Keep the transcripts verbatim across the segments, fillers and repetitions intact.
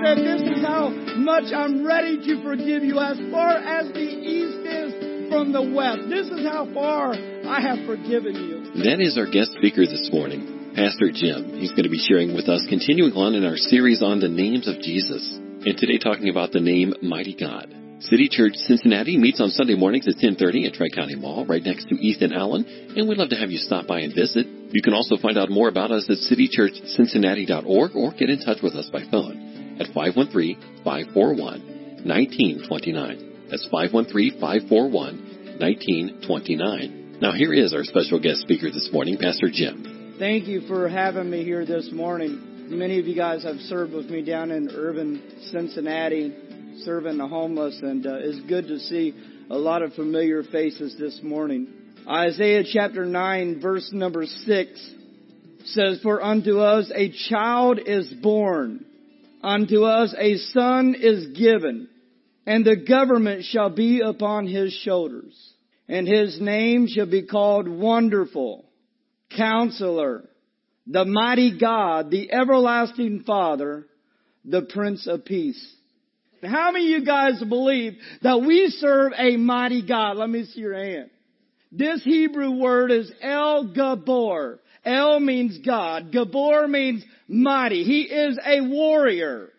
said, this is how much I'm ready to forgive you. As far as the east is from the west, this is how far I have forgiven you. That is our guest speaker this morning, Pastor Jim. He's going to be sharing with us, continuing on in our series on the names of Jesus. And today talking about the name Mighty God. City Church Cincinnati meets on Sunday mornings at ten thirty at Tri-County Mall right next to East and Allen, and we'd love to have you stop by and visit. You can also find out more about us at city church cincinnati dot org or get in touch with us by phone at five one three, five four one, one nine two nine. That's five one three, five four one, one nine two nine. Now here is our special guest speaker this morning, Pastor Jim. Thank you for having me here this morning. Many of you guys have served with me down in urban Cincinnati, serving the homeless, and uh, it's good to see a lot of familiar faces this morning. Isaiah chapter nine, verse number six says, "For unto us a child is born, unto us a son is given, and the government shall be upon his shoulders. And his name shall be called Wonderful, Counselor, the Mighty God, the Everlasting Father, the Prince of Peace." How many of you guys believe that we serve a mighty God? Let me see your hand. This Hebrew word is El Gabor. El means God. Gabor means mighty. He is a warrior.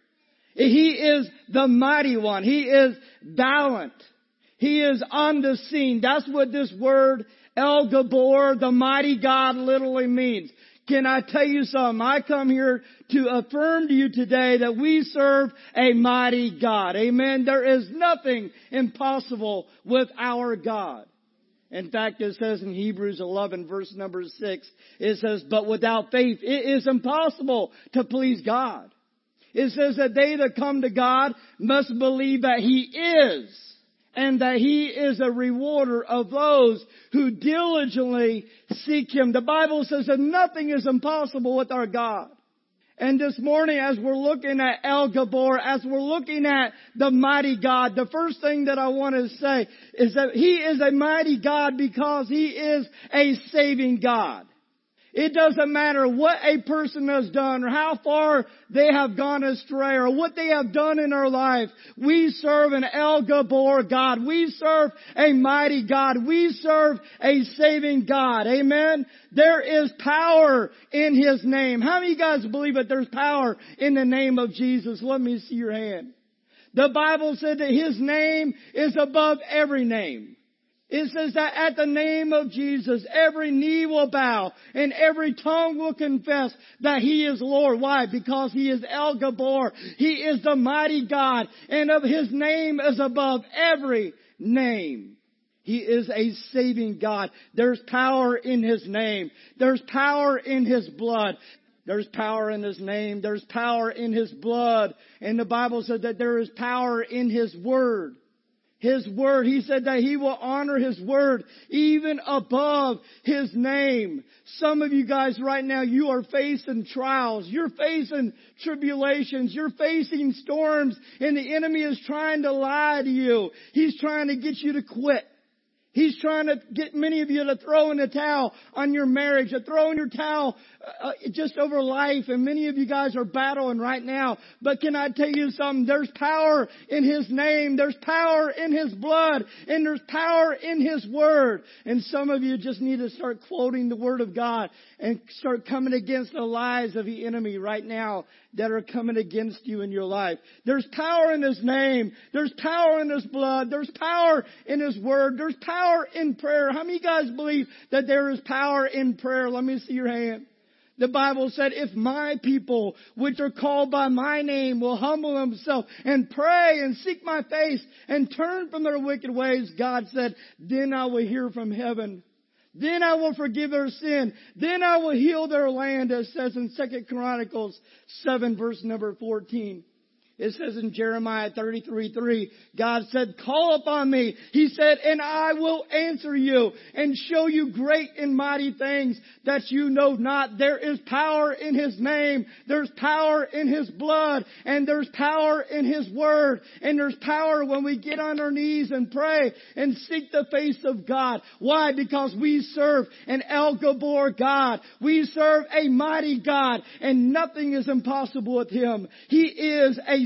He is the mighty one. He is valiant. He is on the scene. That's what this word El Gabor, the mighty God, literally means. Can I tell you something? I come here to affirm to you today that we serve a mighty God. Amen. There is nothing impossible with our God. In fact, it says in Hebrews eleven, verse number six, it says, "But without faith, it is impossible to please God." It says that they that come to God must believe that He is, and that He is a rewarder of those who diligently seek Him. The Bible says that nothing is impossible with our God. And this morning, as we're looking at El Gabor, as we're looking at the mighty God, the first thing that I want to say is that He is a mighty God because He is a saving God. It doesn't matter what a person has done or how far they have gone astray or what they have done in our life. We serve an El Gabor God. We serve a mighty God. We serve a saving God. Amen. There is power in His name. How many of you guys believe that there's power in the name of Jesus? Let me see your hand. The Bible said that His name is above every name. It says that at the name of Jesus, every knee will bow and every tongue will confess that He is Lord. Why? Because He is El Gabor. He is the mighty God, and of His name is above every name. He is a saving God. There's power in His name. There's power in His blood. There's power in His name. There's power in His blood. And the Bible said that there is power in His word. His word. He said that He will honor His word even above His name. Some of you guys right now, you are facing trials. You're facing tribulations. You're facing storms. And the enemy is trying to lie to you. He's trying to get you to quit. He's trying to get many of you to throw in the towel on your marriage, to throw in your towel uh, just over life. And many of you guys are battling right now. But can I tell you something? There's power in His name. There's power in His blood. And there's power in His word. And some of you just need to start quoting the word of God and start coming against the lies of the enemy right now that are coming against you in your life. There's power in His name. There's power in His blood. There's power in His word. There's power in prayer. How many of you guys believe that there is power in prayer? Let me see your hand. The Bible said, "If my people, which are called by my name, will humble themselves and pray and seek my face and turn from their wicked ways," God said, "then I will hear from heaven. Then I will forgive their sin. Then I will heal their land," as says in Second Chronicles seven, verse number fourteen. It says in Jeremiah thirty-three three, God said, "Call upon me," He said, "and I will answer you and show you great and mighty things that you know not." There is power in His name. There's power in His blood. And there's power in His word. And there's power when we get on our knees and pray and seek the face of God. Why? Because we serve an El Gabor God. We serve a mighty God. And nothing is impossible with Him. He is a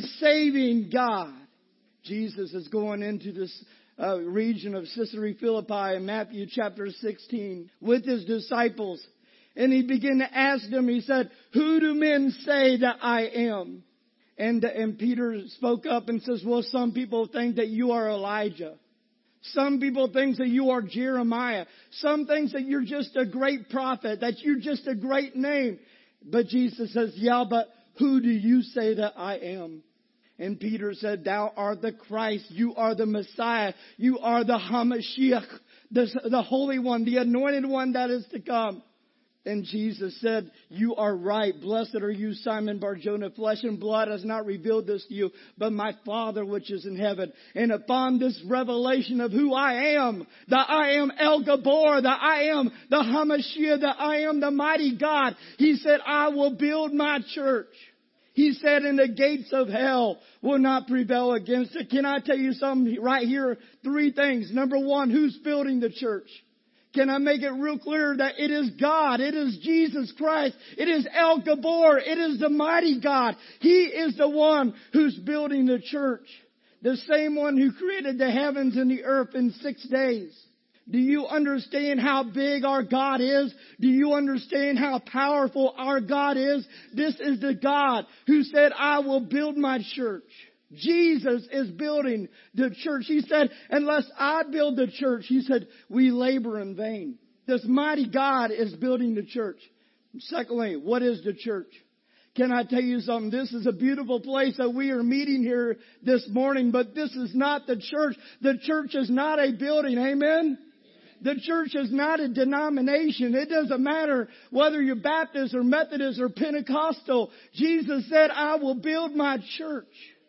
saving God. Jesus is going into this uh, region of Caesarea Philippi in Matthew chapter sixteen with his disciples. And he began to ask them, he said, who do men say that I am? And, and Peter spoke up and says, well, some people think that you are Elijah. Some people think that you are Jeremiah. Some think that you're just a great prophet, that you're just a great name. But Jesus says, yeah, but who do you say that I am? And Peter said, thou art the Christ. You are the Messiah. You are the Hamashiach, the, the Holy One, the Anointed One that is to come. And Jesus said, you are right. Blessed are you, Simon Bar-Jonah. Flesh and blood has not revealed this to you, but my Father which is in heaven. And upon this revelation of who I am, that I am El Gabor, that I am the Hamashiach, that I am the mighty God, he said, I will build my church. He said, and the gates of hell will not prevail against it. Can I tell you something right here? Three things. Number one, who's building the church? Can I make it real clear that it is God? It is Jesus Christ. It is El Gabor. It is the mighty God. He is the one who's building the church. The same one who created the heavens and the earth in six days. Do you understand how big our God is? Do you understand how powerful our God is? This is the God who said, I will build my church. Jesus is building the church. He said, unless I build the church, he said, we labor in vain. This mighty God is building the church. Secondly, what is the church? Can I tell you something? This is a beautiful place that we are meeting here this morning, but this is not the church. The church is not a building. Amen? The church is not a denomination. It doesn't matter whether you're Baptist or Methodist or Pentecostal. Jesus said, I will build my church.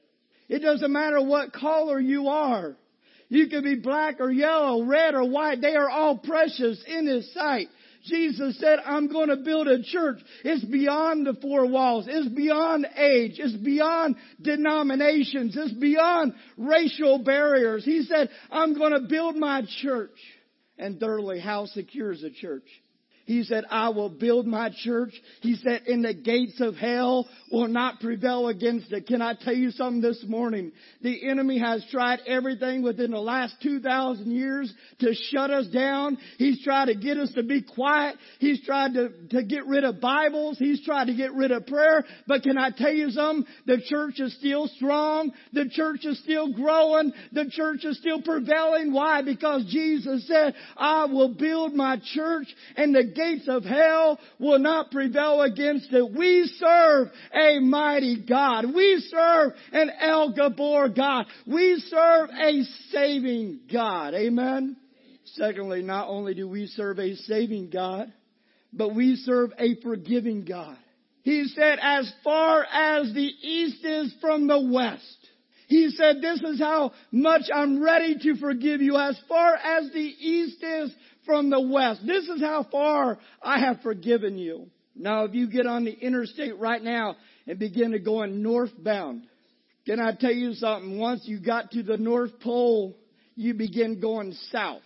It doesn't matter what color you are. You can be black or yellow, red or white. They are all precious in His sight. Jesus said, I'm going to build a church. It's beyond the four walls. It's beyond age. It's beyond denominations. It's beyond racial barriers. He said, I'm going to build my church. And thirdly, how secure is a church? He said, I will build my church. He said, and the gates of hell will not prevail against it. Can I tell you something this morning? The enemy has tried everything within the last two thousand years to shut us down. He's tried to get us to be quiet. He's tried to, to get rid of Bibles. He's tried to get rid of prayer. But can I tell you something? The church is still strong. The church is still growing. The church is still prevailing. Why? Because Jesus said, I will build my church, and the gates of hell will not prevail against it. We serve a mighty God. We serve an El Gabor God. We serve a saving God. Amen. Secondly, not only do we serve a saving God, but we serve a forgiving God. He said, as far as the east is from the west. He said, this is how much I'm ready to forgive you. As far as the east is from the west. This is how far I have forgiven you. Now, if you get on the interstate right now and begin to go northbound, can I tell you something? Once you got to the North Pole, you begin going south.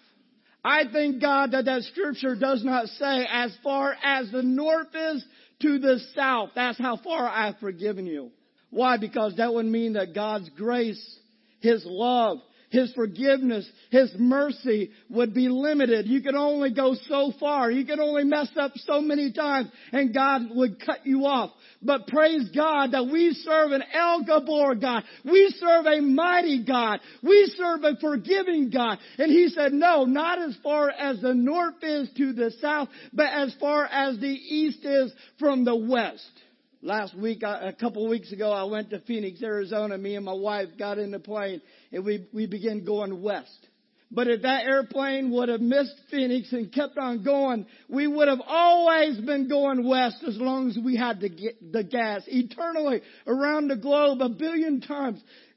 I thank God that that scripture does not say as far as the north is to the south. That's how far I've forgiven you. Why? Because that would mean that God's grace, His love, His forgiveness, His mercy would be limited. You can only go so far. You can only mess up so many times, and God would cut you off. But praise God that we serve an El Gabor God. We serve a mighty God. We serve a forgiving God. And He said, no, not as far as the north is to the south, but as far as the east is from the west. Last week, a couple of weeks ago, I went to Phoenix, Arizona. Me and my wife got in the plane, and we, we began going west. But if that airplane would have missed Phoenix and kept on going, we would have always been going west as long as we had to get the gas. Eternally, around the globe, a billion times.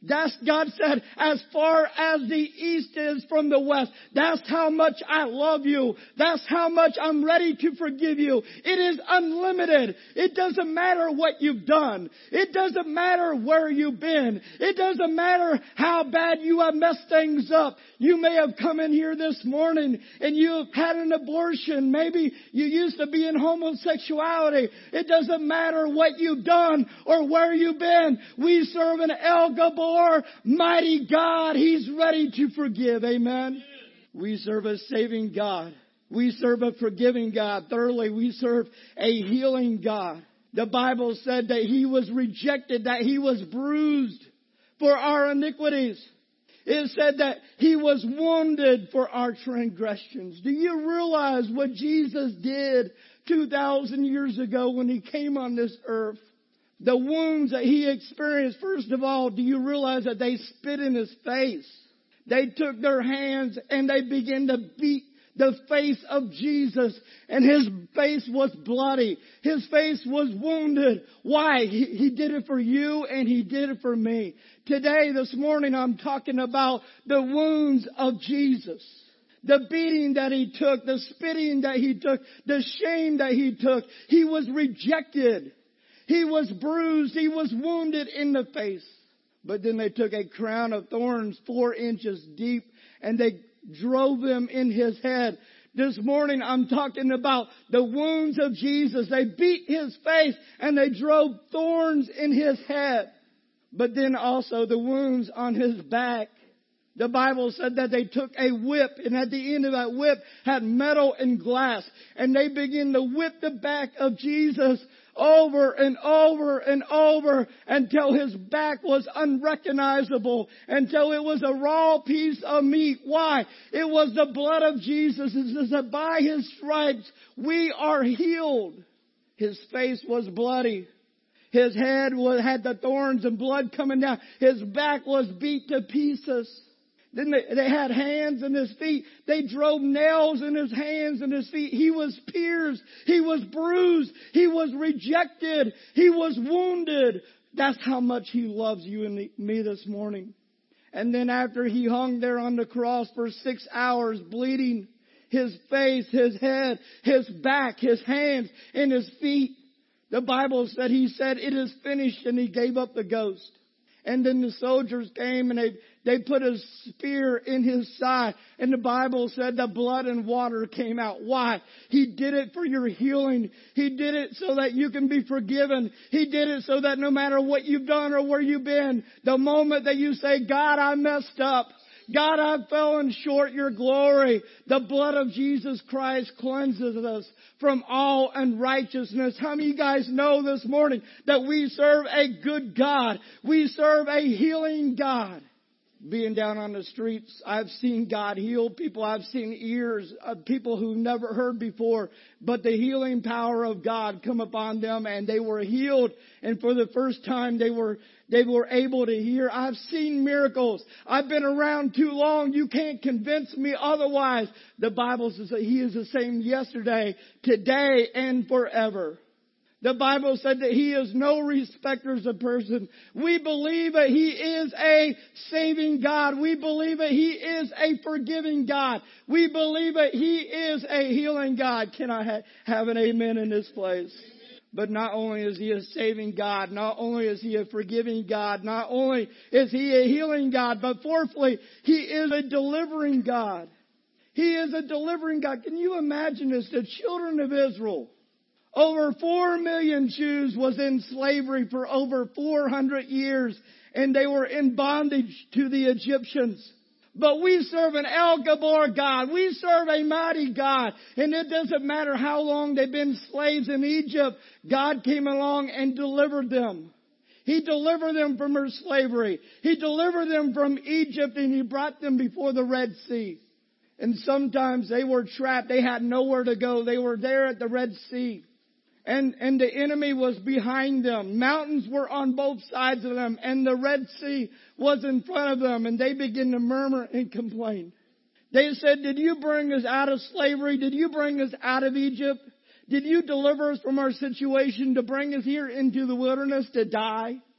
That's, God said, as far as the east is from the west, that's how much I love you. That's how much I'm ready to forgive you. It is unlimited. It doesn't matter what you've done. It doesn't matter where you've been. It doesn't matter how bad you have messed things up. You may have come in here this morning and you've had an abortion. Maybe you used to be in homosexuality. It doesn't matter what you've done or where you've been. We serve an El Gabor, mighty God. He's ready to forgive. Amen. We serve a saving God. We serve a forgiving God. Thirdly, we serve a healing God. The Bible said that He was rejected, that He was bruised for our iniquities. It said that He was wounded for our transgressions. Do you realize what Jesus did two thousand years ago when He came on this earth? The wounds that He experienced, first of all, do you realize that they spit in His face? They took their hands and they began to beat the face of Jesus, and His face was bloody. His face was wounded. Why? He, he did it for you and He did it for me. Today, this morning, I'm talking about the wounds of Jesus. The beating that He took, the spitting that He took, the shame that He took. He was rejected. He was bruised. He was wounded in the face. But then they took a crown of thorns four inches deep and they drove them in His head. This morning I'm talking about the wounds of Jesus. They beat His face and they drove thorns in His head. But then also the wounds on His back. The Bible said that they took a whip, and at the end of that whip had metal and glass. And they began to whip the back of Jesus over and over and over until His back was unrecognizable, until it was a raw piece of meat. Why? It was the blood of Jesus. It says that by His stripes we are healed. His face was bloody. His head was, had the thorns and blood coming down. His back was beat to pieces. Then they, they had hands in His feet. They drove nails in His hands and His feet. He was pierced. He was bruised. He was rejected. He was wounded. That's how much He loves you and me this morning. And then after He hung there on the cross for six hours, bleeding, His face, His head, His back, His hands, and His feet, the Bible said He said, "It is finished," and He gave up the ghost. And then the soldiers came and they, they put a spear in His side. And the Bible said the blood and water came out. Why? He did it for your healing. He did it so that you can be forgiven. He did it so that no matter what you've done or where you've been, the moment that you say, "God, I messed up. God, I've fallen short your glory," the blood of Jesus Christ cleanses us from all unrighteousness. How many of you guys know this morning that we serve a good God? We serve a healing God. Being down on the streets, I've seen God heal people. I've seen ears of people who never heard before, but the healing power of God come upon them and they were healed. And for the first time they were, they were able to hear. I've seen miracles. I've been around too long. You can't convince me otherwise. The Bible says that He is the same yesterday, today, and forever. The Bible said that He is no respecter of person. We believe that He is a saving God. We believe that He is a forgiving God. We believe that He is a healing God. Can I ha- have an amen in this place? But not only is He a saving God, not only is He a forgiving God, not only is He a healing God, but fourthly, He is a delivering God. He is a delivering God. Can you imagine this? The children of Israel, over four million Jews was in slavery for over four hundred years, and they were in bondage to the Egyptians. But we serve an El Gabor God. We serve a mighty God. And it doesn't matter how long they've been slaves in Egypt, God came along and delivered them. He delivered them from their slavery. He delivered them from Egypt, and He brought them before the Red Sea. And sometimes they were trapped. They had nowhere to go. They were there at the Red Sea. And, and the enemy was behind them. Mountains were on both sides of them. And the Red Sea was in front of them. And they began to murmur and complain. They said, "Did you bring us out of slavery? Did you bring us out of Egypt? Did you deliver us from our situation to bring us here into the wilderness to die?"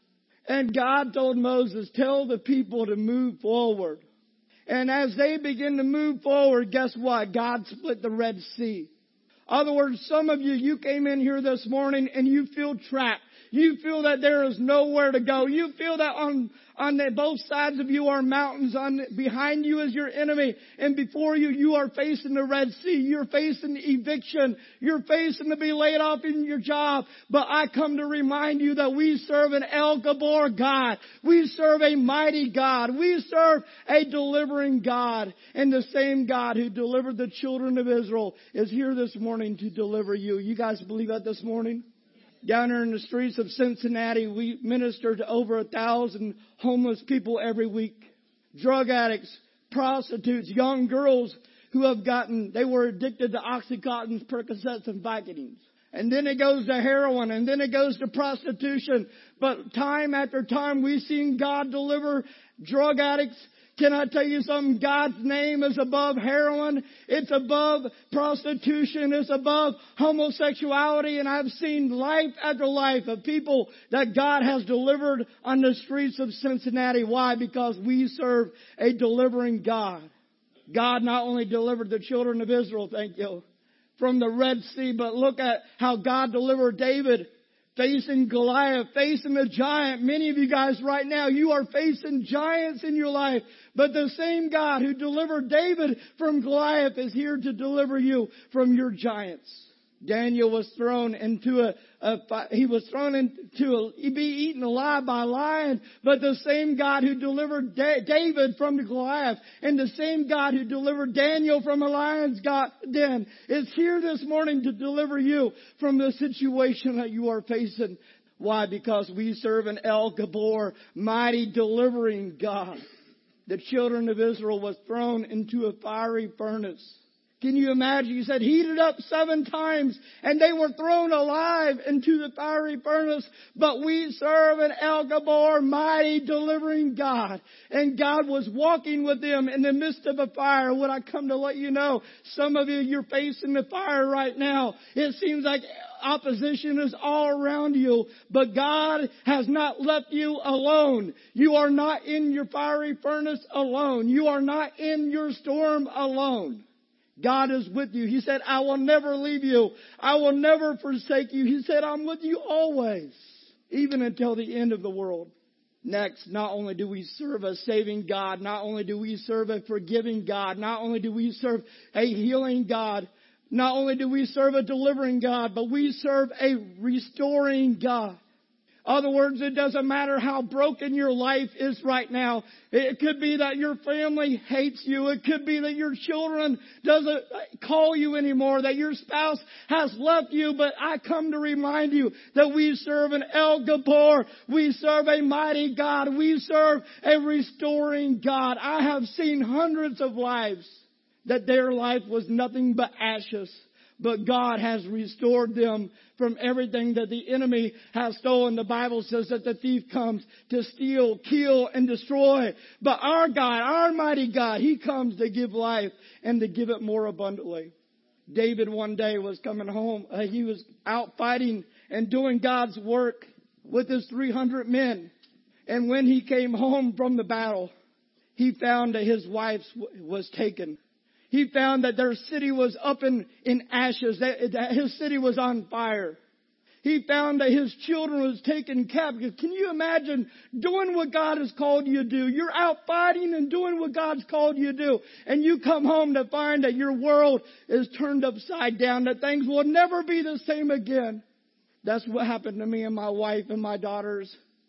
And God told Moses, tell the people to move forward. And as they begin to move forward, guess what? God split the Red Sea. In other words, some of you, you came in here this morning and you feel trapped. You feel that there is nowhere to go. You feel that on, on the, both sides of you are mountains. On behind you is your enemy. And before you, you are facing the Red Sea. You're facing eviction. You're facing to be laid off in your job. But I come to remind you that we serve an El Gabor God. We serve a mighty God. We serve a delivering God. And the same God who delivered the children of Israel is here this morning to deliver you. You guys believe that this morning? Down here in the streets of Cincinnati, we minister to over a thousand homeless people every week. Drug addicts, prostitutes, young girls who have gotten, they were addicted to Oxycontins, Percocets, and Vicodins. And then it goes to heroin, and then it goes to prostitution. But time after time, we've seen God deliver drug addicts. Can I tell you something? God's name is above heroin. It's above prostitution. It's above homosexuality. And I've seen life after life of people that God has delivered on the streets of Cincinnati. Why? Because we serve a delivering God. God not only delivered the children of Israel, thank you, from the Red Sea, but look at how God delivered David. Facing Goliath, facing a giant. Many of you guys right now, you are facing giants in your life. But the same God who delivered David from Goliath is here to deliver you from your giants. Daniel was thrown into a, a he was thrown into a, he'd be eaten alive by a lion. But the same God who delivered da- David from the Goliath and the same God who delivered Daniel from a lion's den is here this morning to deliver you from the situation that you are facing. Why? Because we serve an El Gabor, mighty delivering God. The children of Israel was thrown into a fiery furnace. Can you imagine? He said heated up seven times and they were thrown alive into the fiery furnace. But we serve an El Gabor, mighty delivering God. And God was walking with them in the midst of a fire. Would I come to let you know, some of you, you're facing the fire right now. It seems like opposition is all around you, but God has not left you alone. You are not in your fiery furnace alone. You are not in your storm alone. God is with you. He said, I will never leave you. I will never forsake you. He said, I'm with you always, even until the end of the world. Next, not only do we serve a saving God, not only do we serve a forgiving God, not only do we serve a healing God, not only do we serve a delivering God, but we serve a restoring God. In other words, it doesn't matter how broken your life is right now. It could be that your family hates you. It could be that your children doesn't call you anymore, that your spouse has left you. But I come to remind you that we serve an El Gabor. We serve a mighty God. We serve a restoring God. I have seen hundreds of lives that their life was nothing but ashes. But God has restored them from everything that the enemy has stolen. The Bible says that the thief comes to steal, kill, and destroy. But our God, our mighty God, He comes to give life and to give it more abundantly. David one day was coming home. Uh, he was out fighting and doing God's work with his three hundred men. And when he came home from the battle, he found that his wife was taken. He found that their city was up in, in ashes, that, that his city was on fire. He found that his children was taken captive. Can you imagine doing what God has called you to do? You're out fighting and doing what God's called you to do. And you come home to find that your world is turned upside down, that things will never be the same again. That's what happened to me and my wife and my daughters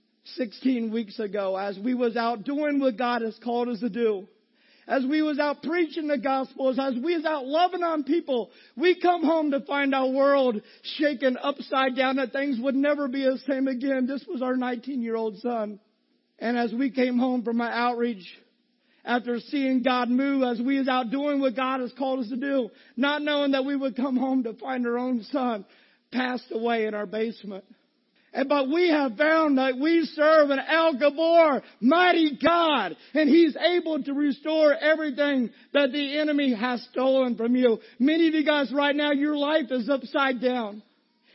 sixteen weeks ago as we was out doing what God has called us to do. As we was out preaching the gospel, as we was out loving on people, we come home to find our world shaken upside down, that things would never be the same again. This was our nineteen-year-old son. And as we came home from my outreach, after seeing God move, as we was out doing what God has called us to do, not knowing that we would come home to find our own son passed away in our basement. And, but we have found that we serve an El Gabor, mighty God, and He's able to restore everything that the enemy has stolen from you. Many of you guys right now, your life is upside down.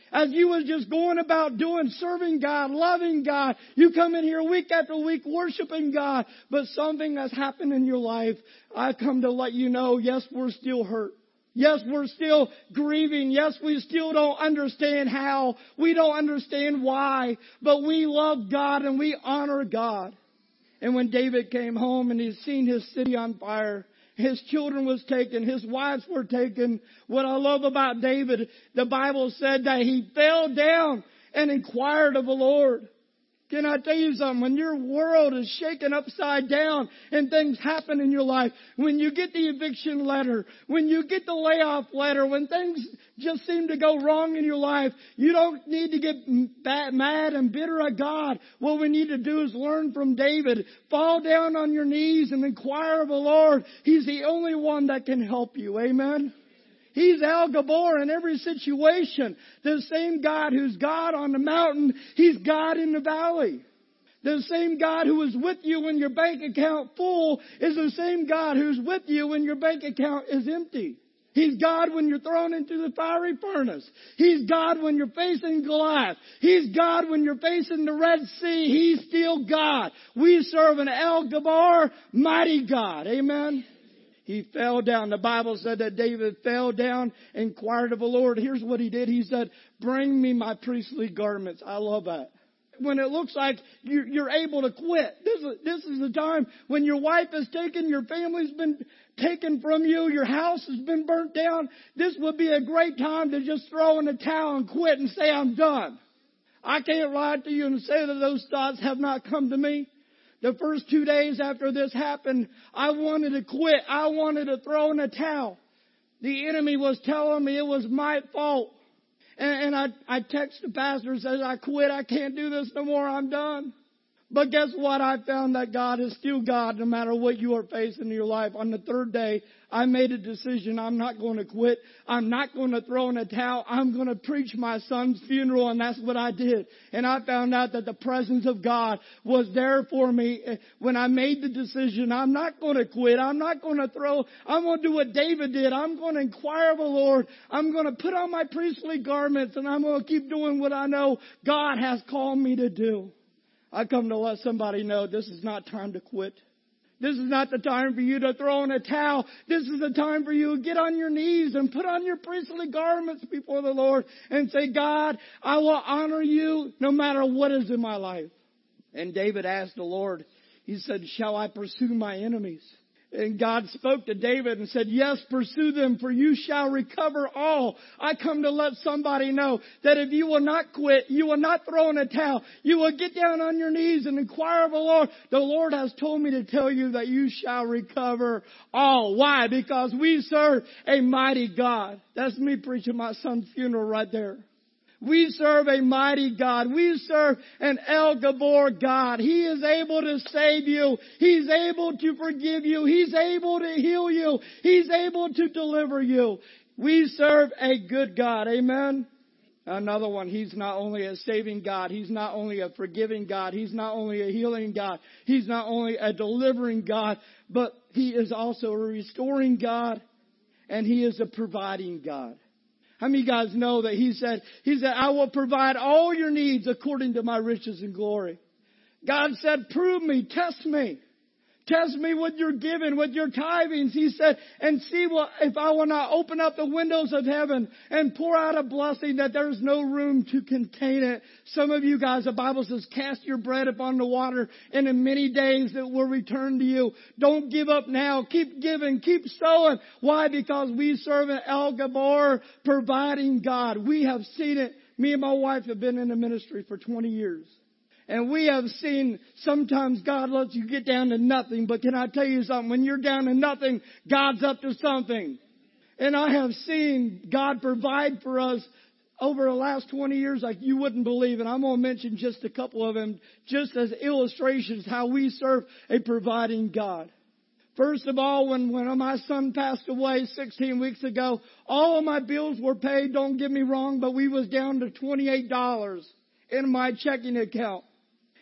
as you was just going about doing, serving God, loving God. You come in here week after week worshiping God, but something has happened in your life. I come to let you know, yes, we're still hurt. Yes, we're still grieving. Yes, we still don't understand how. We don't understand why. But we love God and we honor God. And when David came home and he'd seen his city on fire, his children was taken, his wives were taken. What I love about David, the Bible said that he fell down and inquired of the Lord. Can I tell you something? When your world is shaken upside down and things happen in your life, when you get the eviction letter, when you get the layoff letter, when things just seem to go wrong in your life, you don't need to get mad and bitter at God. What we need to do is learn from David. Fall down on your knees and inquire of the Lord. He's the only one that can help you. Amen. He's El Gabor in every situation. The same God who's God on the mountain, He's God in the valley. The same God who is with you when your bank account full is the same God who's with you when your bank account is empty. He's God when you're thrown into the fiery furnace. He's God when you're facing Goliath. He's God when you're facing the Red Sea. He's still God. We serve an El Gabor, mighty God. Amen. He fell down. The Bible said that David fell down and inquired of the Lord. Here's what he did. He said, bring me my priestly garments. I love that. When it looks like you're able to quit. This is, this is the time when your wife is taken, your family's been taken from you, your house has been burnt down. This would be a great time to just throw in the towel and quit and say, I'm done. I can't lie to you and say that those thoughts have not come to me. The first two days after this happened, I wanted to quit. I wanted to throw in a towel. The enemy was telling me it was my fault. And, and I, I texted the pastor and said, I quit. I can't do this no more. I'm done. But guess what? I found that God is still God no matter what you are facing in your life. On the third day, I made a decision. I'm not going to quit. I'm not going to throw in a towel. I'm going to preach my son's funeral, and that's what I did. And I found out that the presence of God was there for me when I made the decision. I'm not going to quit. I'm not going to throw. I'm going to do what David did. I'm going to inquire of the Lord. I'm going to put on my priestly garments, and I'm going to keep doing what I know God has called me to do. I come to let somebody know this is not time to quit. This is not the time for you to throw in a towel. This is the time for you to get on your knees and put on your priestly garments before the Lord and say, God, I will honor you no matter what is in my life. And David asked the Lord, he said, shall I pursue my enemies? And God spoke to David and said, yes, pursue them, for you shall recover all. I come to let somebody know that if you will not quit, you will not throw in a towel, you will get down on your knees and inquire of the Lord. The Lord has told me to tell you that you shall recover all. Why? Because we serve a mighty God. That's me preaching my son's funeral right there. We serve a mighty God. We serve an El Gabor God. He is able to save you. He's able to forgive you. He's able to heal you. He's able to deliver you. We serve a good God. Amen. Another one, He's not only a saving God. He's not only a forgiving God. He's not only a healing God. He's not only a delivering God, but He is also a restoring God, and He is a providing God. How many of you guys know that he said, he said, I will provide all your needs according to my riches and glory. God said, prove me, test me. Test me with your giving, with your tithings. He said, and see what, if I will not open up the windows of heaven and pour out a blessing that there's no room to contain it. Some of you guys, the Bible says, cast your bread upon the water, and in many days it will return to you. Don't give up now. Keep giving. Keep sowing. Why? Because we serve an El Gabor providing God. We have seen it. Me and my wife have been in the ministry for twenty years. And we have seen sometimes God lets you get down to nothing. But can I tell you something? When you're down to nothing, God's up to something. And I have seen God provide for us over the last twenty years like you wouldn't believe. And I'm going to mention just a couple of them just as illustrations how we serve a providing God. First of all, when, when my son passed away sixteen weeks ago, all of my bills were paid. Don't get me wrong, but we was down to twenty-eight dollars in my checking account.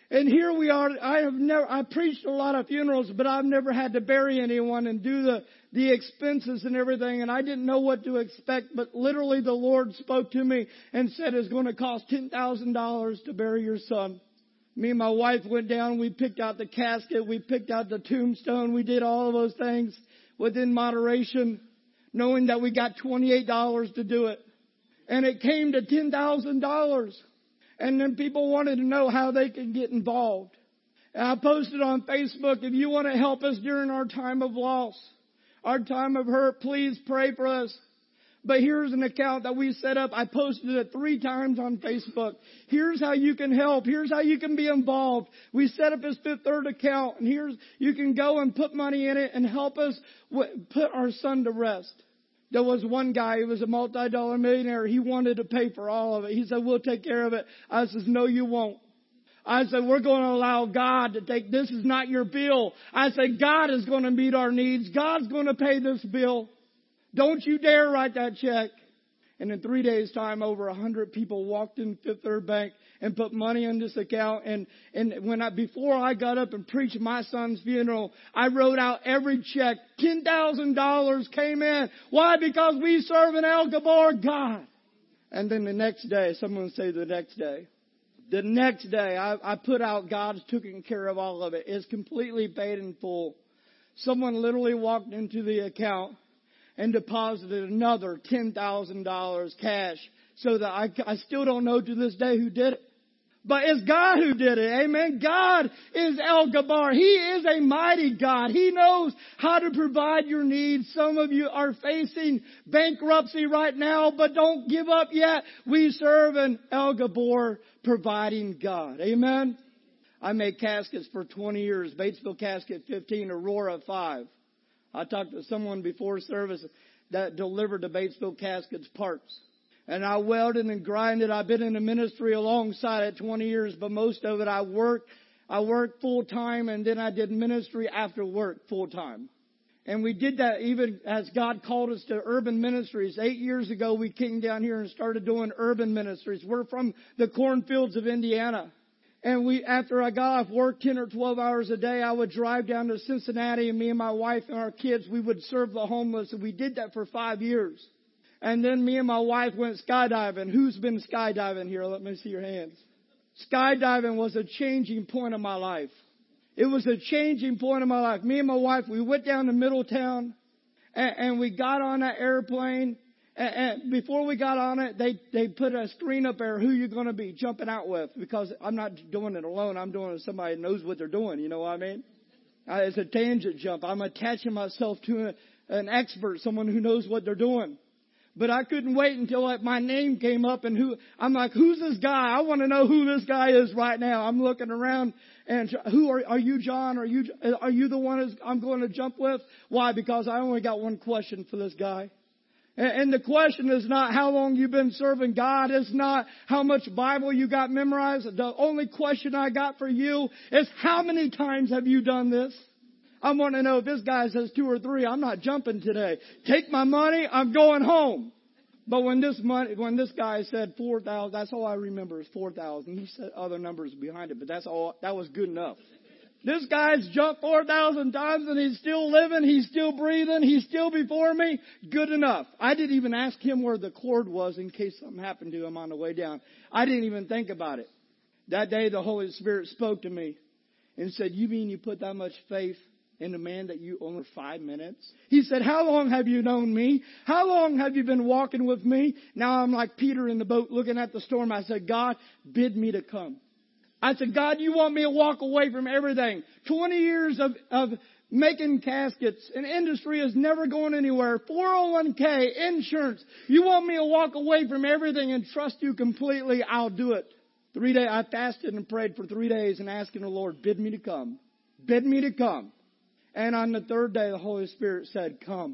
And here we are. I have never, I preached a lot of funerals, but I've never had to bury anyone and do the, the expenses and everything. And I didn't know what to expect, but literally the Lord spoke to me and said it's going to cost ten thousand dollars to bury your son. Me and my wife went down. We picked out the casket. We picked out the tombstone. We did all of those things within moderation, knowing that we got twenty-eight dollars to do it. And it came to ten thousand dollars. And then people wanted to know how they could get involved. And I posted on Facebook, if you want to help us during our time of loss, our time of hurt, please pray for us. But here's an account that we set up. I posted it three times on Facebook. Here's how you can help. Here's how you can be involved. We set up this Fifth Third account, and here's, you can go and put money in it and help us w- put our son to rest. There was one guy who was a multi-dollar millionaire. He wanted to pay for all of it. He said, we'll take care of it. I said, no, you won't. I said, we're going to allow God to take, this is not your bill. I said, God is going to meet our needs. God's going to pay this bill. Don't you dare write that check. And in three days' time, over a hundred people walked in Fifth Third Bank and put money in this account. And, and when I, before I got up and preached my son's funeral, I wrote out every check. ten thousand dollars came in. Why? Because we serve an El Gabor God. And then the next day, someone say the next day. The next day, I, I put out God's taking care of all of it. It's completely paid in full. Someone literally walked into the account and deposited another ten thousand dollars cash, so that I, I still don't know to this day who did it. But it's God who did it. Amen. God is El Gabor. He is a mighty God. He knows how to provide your needs. Some of you are facing bankruptcy right now, but don't give up yet. We serve an El Gabor providing God. Amen. I made caskets for twenty years. Batesville casket fifteen, Aurora five. I talked to someone before service that delivered the Batesville caskets parts. And I welded and grinded. I've been in the ministry alongside it twenty years, but most of it I worked. I worked full time, and then I did ministry after work full time. And we did that even as God called us to urban ministries. Eight years ago, we came down here and started doing urban ministries. We're from the cornfields of Indiana. And we, after I got off work ten or twelve hours a day, I would drive down to Cincinnati, and me and my wife and our kids, we would serve the homeless. And we did that for five years. And then me and my wife went skydiving. Who's been skydiving here? Let me see your hands. Skydiving was a changing point of my life. It was a changing point of my life. Me and my wife, we went down to Middletown, and, and we got on that airplane. And, and before we got on it, they, they put a screen up there, who you're going to be jumping out with. Because I'm not doing it alone. I'm doing it with somebody who knows what they're doing. You know what I mean? Uh, it's a tangent jump. I'm attaching myself to a, an expert, someone who knows what they're doing. But I couldn't wait until like, my name came up, and who I'm like, who's this guy? I want to know who this guy is right now. I'm looking around, and who are, are you, John? Are you are you the one I'm going to jump with? Why? Because I only got one question for this guy. And the question is not how long you've been serving God. It's not how much Bible you got memorized. The only question I got for you is how many times have you done this? I want to know if this guy says two or three, I'm not jumping today. Take my money, I'm going home. But when this money, when this guy said four thousand, that's all I remember is four thousand. He said other numbers behind it, but that's all, that was good enough. This guy's jumped four thousand times and he's still living, he's still breathing, he's still before me. Good enough. I didn't even ask him where the cord was in case something happened to him on the way down. I didn't even think about it. That day the Holy Spirit spoke to me and said, you mean you put that much faith in a man that you own for five minutes? He said, how long have you known me? How long have you been walking with me? Now I'm like Peter in the boat looking at the storm. I said, God, bid me to come. I said, God, you want me to walk away from everything. twenty years of, of making caskets. And industry is never going anywhere. four oh one k, insurance. You want me to walk away from everything and trust you completely? I'll do it. Three days, I fasted and prayed for three days and asking the Lord, bid me to come. Bid me to come. And on the third day, the Holy Spirit said, come.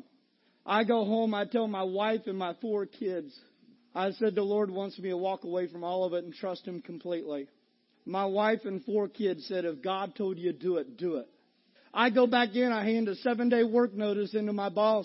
I go home. I tell my wife and my four kids. I said, the Lord wants me to walk away from all of it and trust Him completely. My wife and four kids said, if God told you to do it, do it. I go back in. I hand a seven-day work notice into my boss.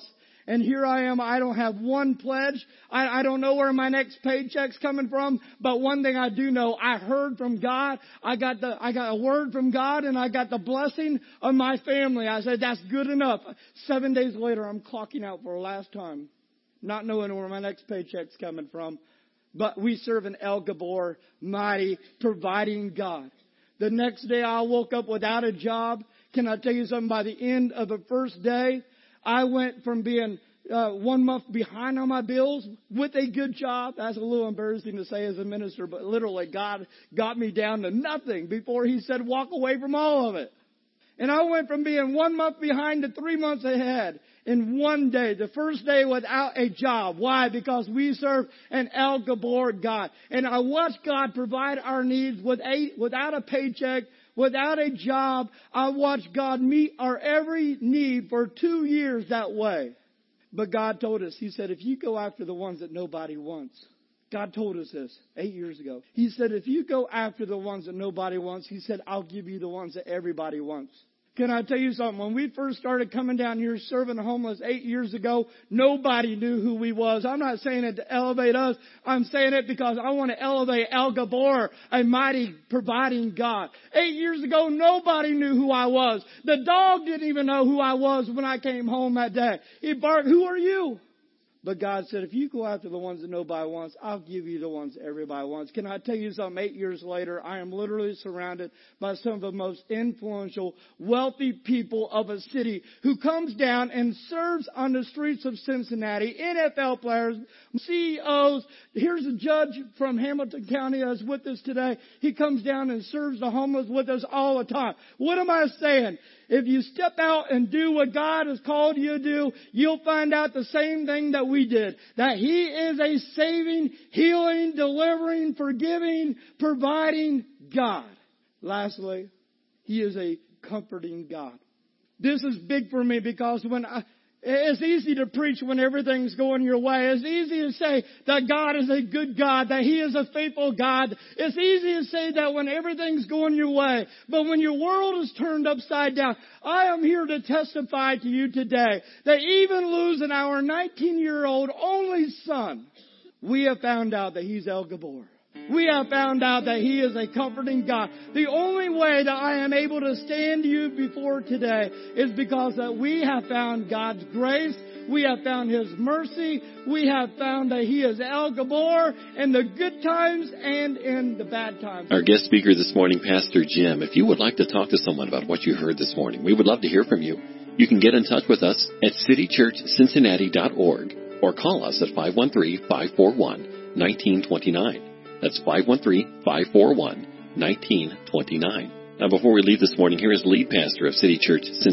And here I am. I don't have one pledge. I, I don't know where my next paycheck's coming from. But one thing I do know, I heard from God. I got the, I got a word from God, and I got the blessing of my family. I said, that's good enough. Seven days later, I'm clocking out for the last time, not knowing where my next paycheck's coming from. But we serve an El Gabor, mighty, providing God. The next day I woke up without a job. Can I tell you something? By the end of the first day, I went from being uh, one month behind on my bills with a good job. That's a little embarrassing to say as a minister, but literally God got me down to nothing before He said walk away from all of it. And I went from being one month behind to three months ahead in one day. The first day without a job. Why? Because we serve an El Gabor God. And I watched God provide our needs with a, without a paycheck, without a job. I watched God meet our every need for two years that way. But God told us, He said, if you go after the ones that nobody wants. God told us this eight years ago. He said, if you go after the ones that nobody wants, He said, I'll give you the ones that everybody wants. Can I tell you something? When we first started coming down here serving the homeless eight years ago, nobody knew who we was. I'm not saying it to elevate us. I'm saying it because I want to elevate El Gabor, a mighty providing God. Eight years ago, nobody knew who I was. The dog didn't even know who I was when I came home that day. He barked, who are you? But God said, if you go after the ones that nobody wants, I'll give you the ones everybody wants. Can I tell you something? Eight years later, I am literally surrounded by some of the most influential, wealthy people of a city who comes down and serves on the streets of Cincinnati, N F L players, C E Os. Here's a judge from Hamilton County that's with us today. He comes down and serves the homeless with us all the time. What am I saying? If you step out and do what God has called you to do, you'll find out the same thing that we did. That He is a saving, healing, delivering, forgiving, providing God. Lastly, He is a comforting God. This is big for me because when I... It's easy to preach when everything's going your way. It's easy to say that God is a good God, that He is a faithful God. It's easy to say that when everything's going your way. But when your world is turned upside down, I am here to testify to you today that even losing our nineteen-year-old only son, we have found out that He's El Gabor. We have found out that He is a comforting God. The only way that I am able to stand to you before today is because that we have found God's grace. We have found His mercy. We have found that He is El Gabor in the good times and in the bad times. Our guest speaker this morning, Pastor Jim. If you would like to talk to someone about what you heard this morning, we would love to hear from you. You can get in touch with us at city church cincinnati dot org or call us at five one three, five four one, one nine two nine. That's five one three, five four one, one nine two nine. Now, before we leave this morning, here is lead pastor of City Church Cincinnati.